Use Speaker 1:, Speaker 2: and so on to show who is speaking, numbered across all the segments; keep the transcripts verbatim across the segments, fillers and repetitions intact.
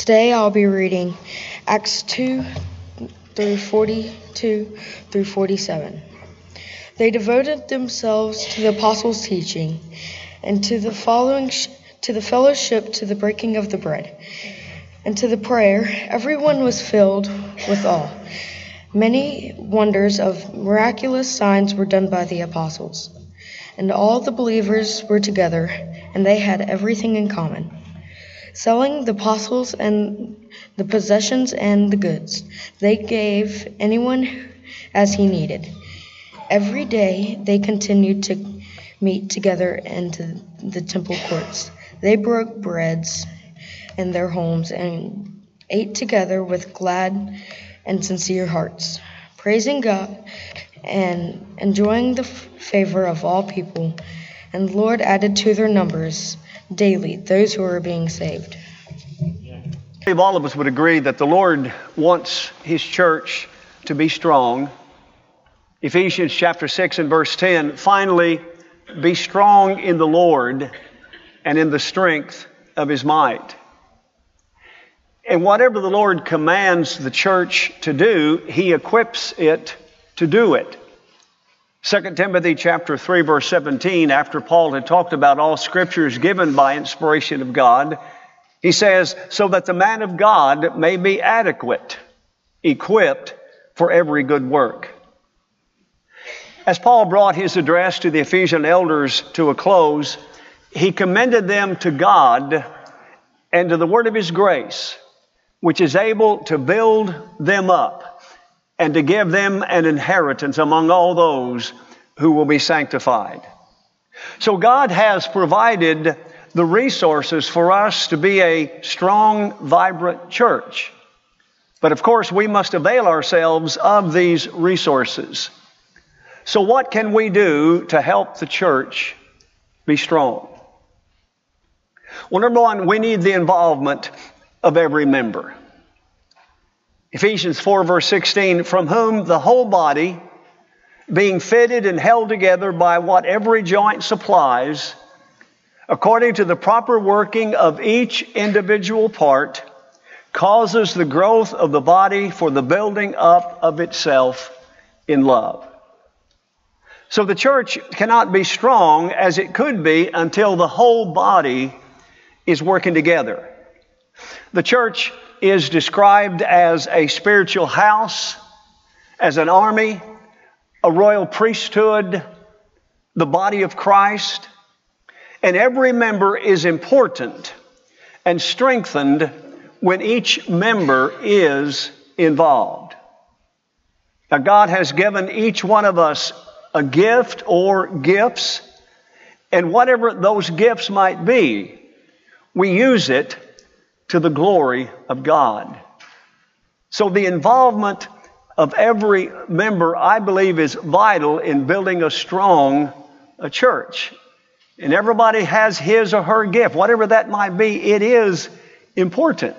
Speaker 1: Today I'll be reading Acts two through forty-two through forty-seven. They devoted themselves to the apostles' teaching and to the following sh- to the fellowship, to the breaking of the bread, and to the prayer. Everyone was filled with awe. Many wonders of miraculous signs were done by the apostles. And all the believers were together, and they had everything in common. Selling the apostles and the possessions and the goods, they gave anyone as he needed. Every day they continued to meet together in the temple courts. They broke breads in their homes and ate together with glad and sincere hearts, praising God and enjoying the favor of all people. And the Lord added to their numbers daily those who were being saved.
Speaker 2: I believe all of us would agree that the Lord wants His church to be strong. Ephesians chapter six and verse ten, finally, be strong in the Lord and in the strength of His might. And whatever the Lord commands the church to do, He equips it to do it. Second Timothy chapter three verse seventeen, after Paul had talked about all scriptures given by inspiration of God, he says, so that the man of God may be adequate, equipped for every good work. As Paul brought his address to the Ephesian elders to a close, he commended them to God and to the word of His grace, which is able to build them up and to give them an inheritance among all those who will be sanctified. So God has provided the resources for us to be a strong, vibrant church. But of course, we must avail ourselves of these resources. So what can we do to help the church be strong? Well, number one, we need the involvement of every member. Ephesians four verse sixteen, from whom the whole body, being fitted and held together by what every joint supplies, according to the proper working of each individual part, causes the growth of the body for the building up of itself in love. So the church cannot be strong as it could be until the whole body is working together. The church is described as a spiritual house, as an army, a royal priesthood, the body of Christ, and every member is important and strengthened when each member is involved. Now, God has given each one of us a gift or gifts, and whatever those gifts might be, we use it to the glory of God. So the involvement of every member, I believe, is vital in building a strong a church. And everybody has his or her gift. Whatever that might be, it is important.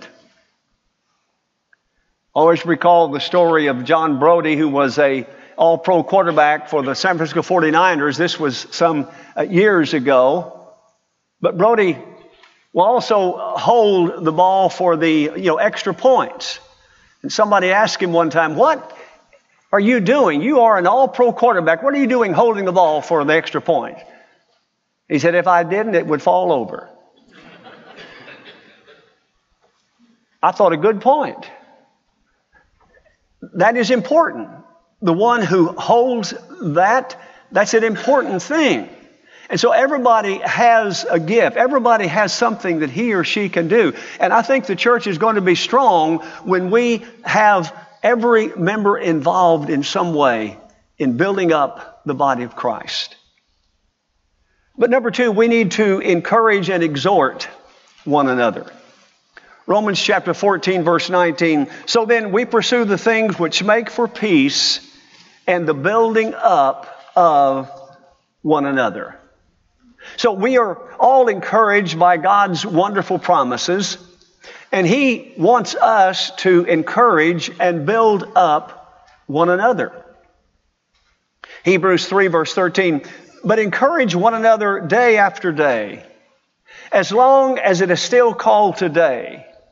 Speaker 2: I always recall the story of John Brody, who was a all-pro quarterback for the San Francisco forty-niners. This was some uh, years ago. But Brody will also hold the ball for the you know extra points. And somebody asked him one time, what are you doing? You are an all-pro quarterback. What are you doing holding the ball for the extra point? He said, if I didn't, it would fall over. I thought a good point. That is important. The one who holds that, that's an important thing. And so everybody has a gift. Everybody has something that he or she can do. And I think the church is going to be strong when we have every member involved in some way in building up the body of Christ. But number two, we need to encourage and exhort one another. Romans chapter fourteen, verse nineteen. So then we pursue the things which make for peace and the building up of one another. So we are all encouraged by God's wonderful promises, and He wants us to encourage and build up one another. Hebrews three, verse thirteen. But encourage one another day after day, as long as it is still called today,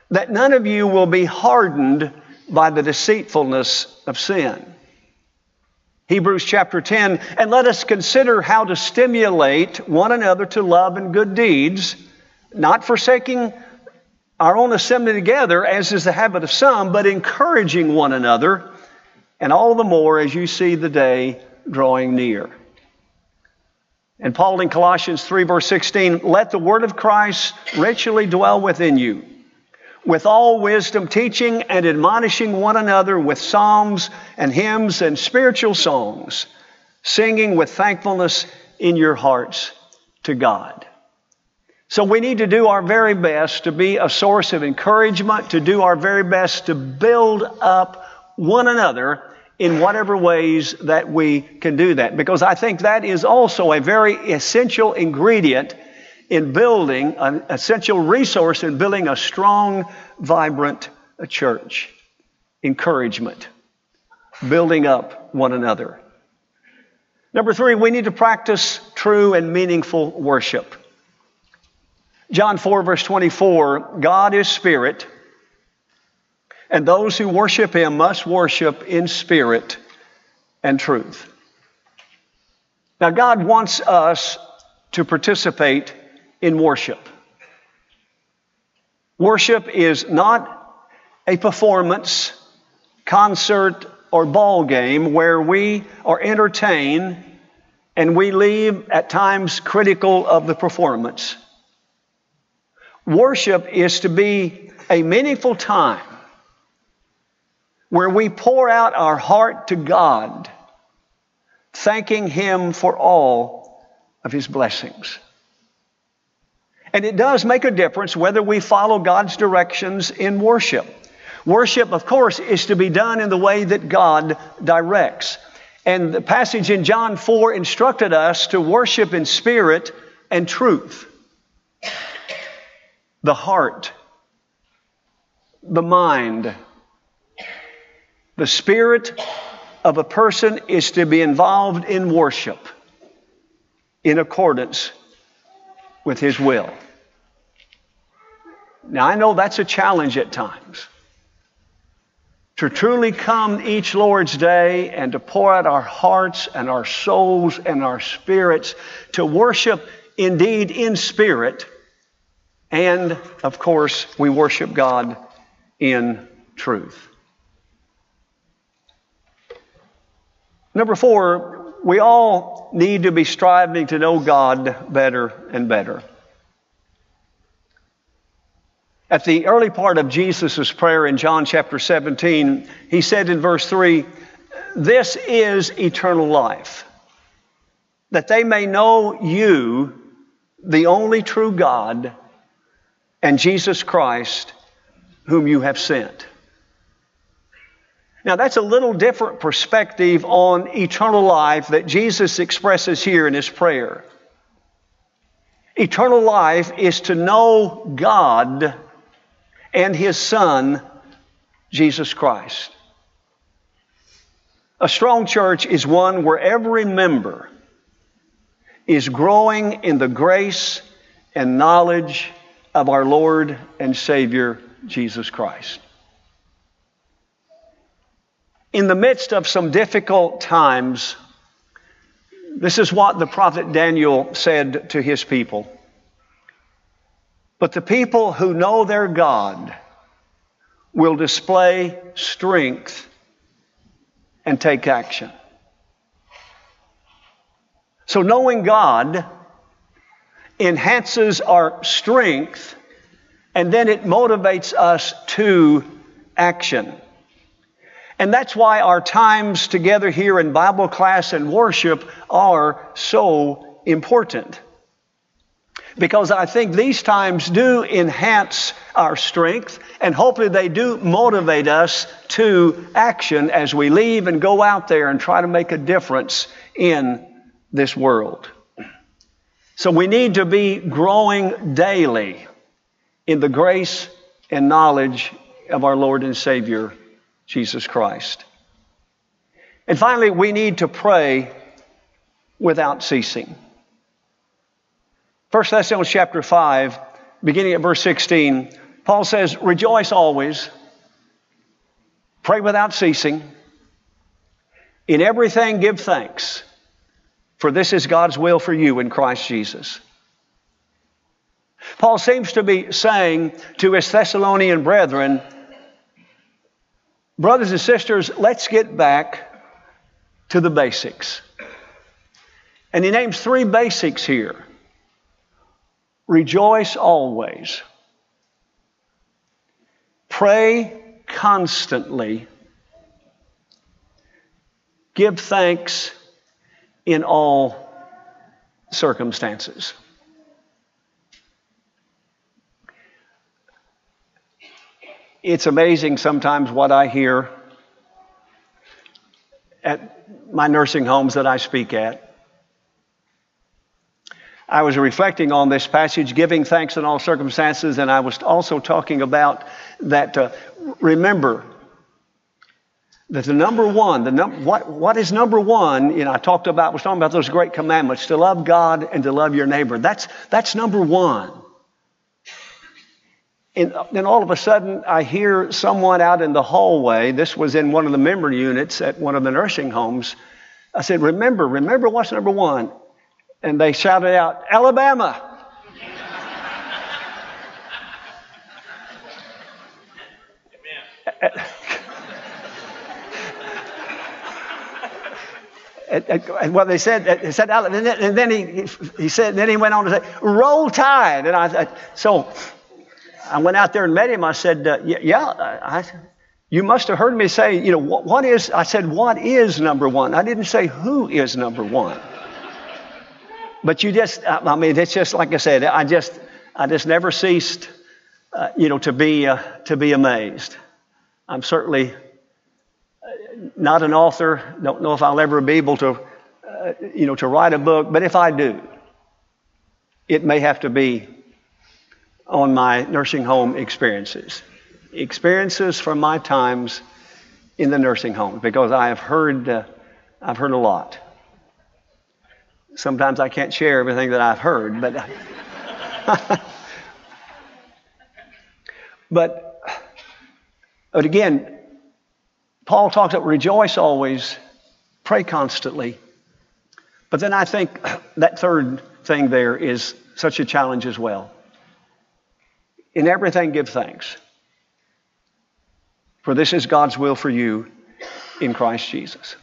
Speaker 2: that none of you will be hardened by the deceitfulness of sin. Hebrews chapter ten, and let us consider how to stimulate one another to love and good deeds, not forsaking our own assembly together, as is the habit of some, but encouraging one another, and all the more as you see the day drawing near. And Paul in Colossians three, verse sixteen, let the word of Christ richly dwell within you, with all wisdom, teaching and admonishing one another with psalms and hymns and spiritual songs, singing with thankfulness in your hearts to God. So we need to do our very best to be a source of encouragement, to do our very best to build up one another in whatever ways that we can do that. Because I think that is also a very essential ingredient in building, an essential resource in building a strong, vibrant church. Encouragement. Building up one another. Number three, we need to practice true and meaningful worship. John four, verse twenty-four, God is spirit, and those who worship him must worship in spirit and truth. Now, God wants us to participate in worship. Worship is not a performance, concert, or ball game where we are entertained and we leave at times critical of the performance. Worship is to be a meaningful time where we pour out our heart to God, thanking him for all of his blessings. And it does make a difference whether we follow God's directions in worship. Worship, of course, is to be done in the way that God directs. And the passage in John four instructed us to worship in spirit and truth. The heart, the mind, the spirit of a person is to be involved in worship in accordance with his will. Now, I know that's a challenge at times. To truly come each Lord's Day and to pour out our hearts and our souls and our spirits to worship indeed in spirit. And, of course, we worship God in truth. Number four, we all need to be striving to know God better and better. At the early part of Jesus' prayer in John chapter seventeen, he said in verse three, "This is eternal life, that they may know you, the only true God, and Jesus Christ, whom you have sent." Now, that's a little different perspective on eternal life that Jesus expresses here in his prayer. Eternal life is to know God and his Son, Jesus Christ. A strong church is one where every member is growing in the grace and knowledge of our Lord and Savior, Jesus Christ. In the midst of some difficult times, this is what the prophet Daniel said to his people. "But the people who know their God will display strength and take action." So knowing God enhances our strength, and then it motivates us to action. And that's why our times together here in Bible class and worship are so important. Because I think these times do enhance our strength, and hopefully they do motivate us to action as we leave and go out there and try to make a difference in this world. So we need to be growing daily in the grace and knowledge of our Lord and Savior, Jesus Christ. And finally, we need to pray without ceasing. First Thessalonians chapter five, beginning at verse sixteen, Paul says, rejoice always, pray without ceasing, in everything give thanks, for this is God's will for you in Christ Jesus. Paul seems to be saying to his Thessalonian brethren, brothers and sisters, let's get back to the basics. And he names three basics here. Rejoice always. Pray constantly. Give thanks in all circumstances. It's amazing sometimes what I hear at my nursing homes that I speak at. I was reflecting on this passage, giving thanks in all circumstances, and I was also talking about that, uh, remember, that the number one, the num- what, what is number one, you know, I talked about, was talking about those great commandments, to love God and to love your neighbor. That's, that's number one. And then all of a sudden, I hear someone out in the hallway. This was in one of the member units at one of the nursing homes. I said, remember, remember what's number one? And they shouted out, Alabama. Amen. And, and, and what they said, they said, and then he he said, then he went on to say, roll tide. And I, I so I went out there and met him. I said, uh, yeah, I, you must have heard me say, you know, what, what is? I said, what is number one? I didn't say who is number one. But you just, I mean, it's just like I said. I just, I just never ceased, uh, you know, to be uh, to be amazed. I'm certainly not an author. Don't know if I'll ever be able to, uh, you know, to write a book. But if I do, it may have to be on my nursing home experiences, experiences from my times in the nursing home, because I have heard, uh, I've heard a lot. Sometimes I can't share everything that I've heard, but but but again, Paul talks about rejoice always, pray constantly. But then I think that third thing there is such a challenge as well. In everything, give thanks, for this is God's will for you in Christ Jesus.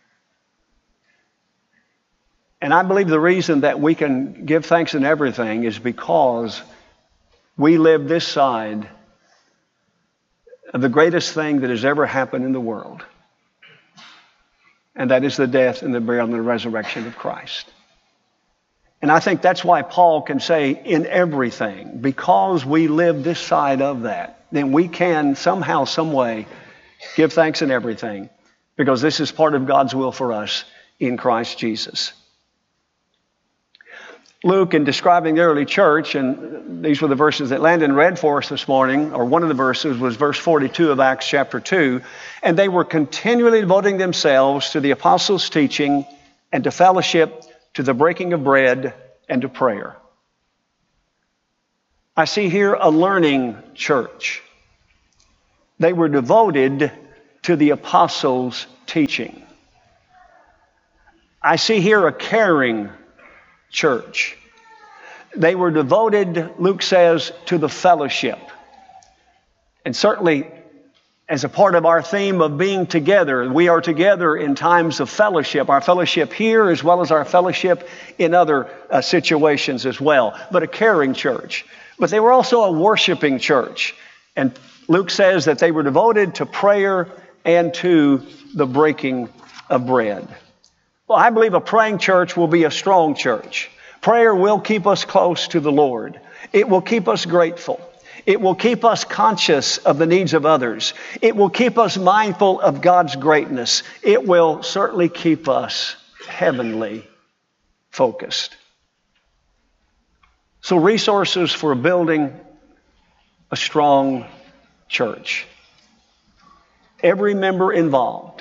Speaker 2: And I believe the reason that we can give thanks in everything is because we live this side of the greatest thing that has ever happened in the world. And that is the death and the burial and the resurrection of Christ. And I think that's why Paul can say in everything, because we live this side of that, then we can somehow, some way give thanks in everything, because this is part of God's will for us in Christ Jesus. Luke, in describing the early church, and these were the verses that Landon read for us this morning, or one of the verses was verse forty-two of Acts chapter two, and they were continually devoting themselves to the apostles' teaching and to fellowship, to the breaking of bread, and to prayer. I see here a learning church. They were devoted to the apostles' teaching. I see here a caring church. They were devoted, Luke says, to the fellowship. And certainly, as a part of our theme of being together, we are together in times of fellowship. Our fellowship here as well as our fellowship in other uh, situations as well. But a caring church. But they were also a worshiping church. And Luke says that they were devoted to prayer and to the breaking of bread. Well, I believe a praying church will be a strong church. Prayer will keep us close to the Lord. It will keep us grateful. It will keep us conscious of the needs of others. It will keep us mindful of God's greatness. It will certainly keep us heavenly focused. So resources for building a strong church. Every member involved.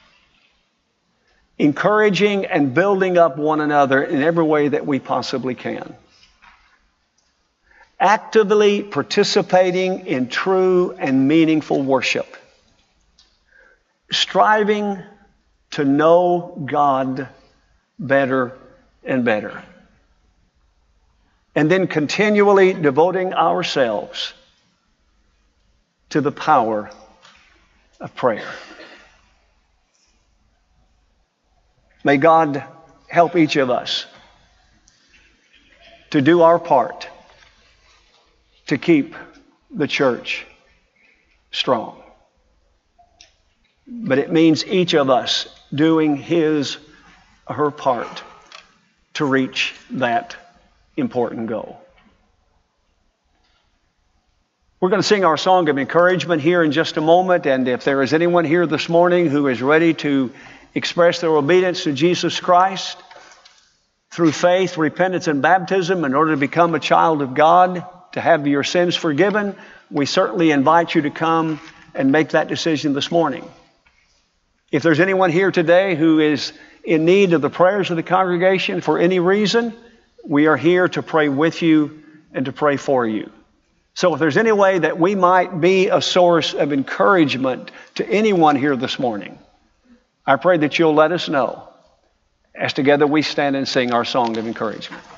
Speaker 2: Encouraging and building up one another in every way that we possibly can. actively participating in true and meaningful worship, striving to know God better and better, and then continually devoting ourselves to the power of prayer. May God help each of us to do our part to keep the church strong. But it means each of us doing his or her part to reach that important goal. We're going to sing our song of encouragement here in just a moment, and if there is anyone here this morning who is ready to express their obedience to Jesus Christ through faith, repentance, and baptism in order to become a child of God, to have your sins forgiven, we certainly invite you to come and make that decision this morning. If there's anyone here today who is in need of the prayers of the congregation for any reason, we are here to pray with you and to pray for you. So if there's any way that we might be a source of encouragement to anyone here this morning, I pray that you'll let us know as together we stand and sing our song of encouragement.